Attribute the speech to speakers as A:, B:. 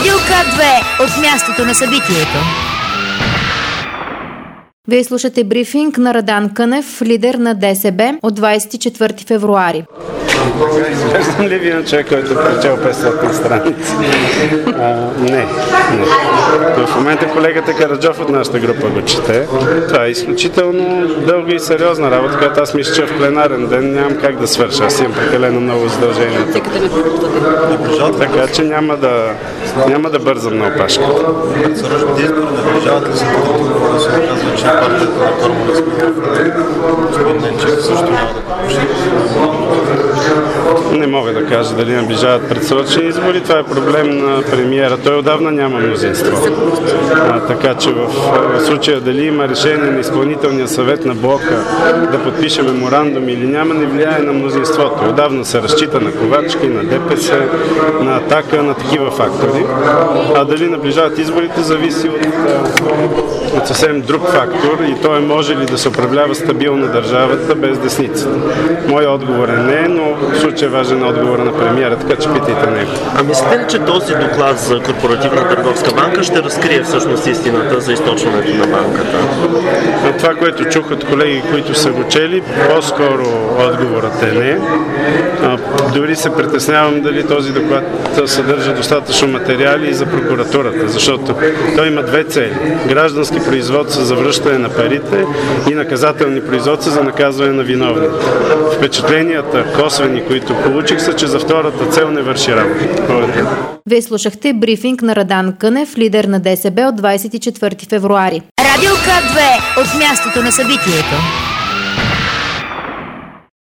A: Радио К2 от мястото на събитието.
B: Вие слушате брифинг на Радан Кънев, лидер на ДСБ от 24 февруари.
C: Изглеждам ли ви на човек, който е прочел 500 страници? Не. В момента колегата Караджов от нашата група го чете. Това е изключително дълга и сериозна работа, която аз мисля, че в пленарен ден нямам как да свърша. Аз имам прекалено много задължения. Така че няма да бързам на опашката.
D: Срочните избори наближават ли се, да се оказва, че партията на Корморец господин Ненчев също няма да покуши?
C: Не мога да кажа дали наближават предсрочни избори. Това е проблем на премиера. Той отдавна няма мнозинство. Така че в случая дали има решение на изпълнителния съвет на блока да подпише меморандум или няма, не влияе на мнозинството. Отдавна се разчита на Ковачки, на ДПС, на Атака, на такива фактори. А дали наближават изборите, зависи от съвсем друг фактор и то е може ли да се управлява стабилно държавата без десницата. Моя отговор е не, но в случай е важен отговор на премиера, така че питайте него.
E: А мислите ли, че този доклад за Корпоративна търговска банка ще разкрие всъщност истината за източването на банката?
C: Това, което чух от колеги, които са го чели, по-скоро отговорът е не. Дори се притеснявам дали този доклад съдържа достатъчно материали за прокуратурата, защото той има две цели. Граждански производства за връщане на парите и наказателни производства за наказване на виновни. Впечатленията, косвени, които получих, са, че за втората цел не върши работа. Благодаря.
B: Вие слушахте брифинг на Радан Кънев, лидер на ДСБ от 24 февруари.
A: Радио К2 от мястото на събитието.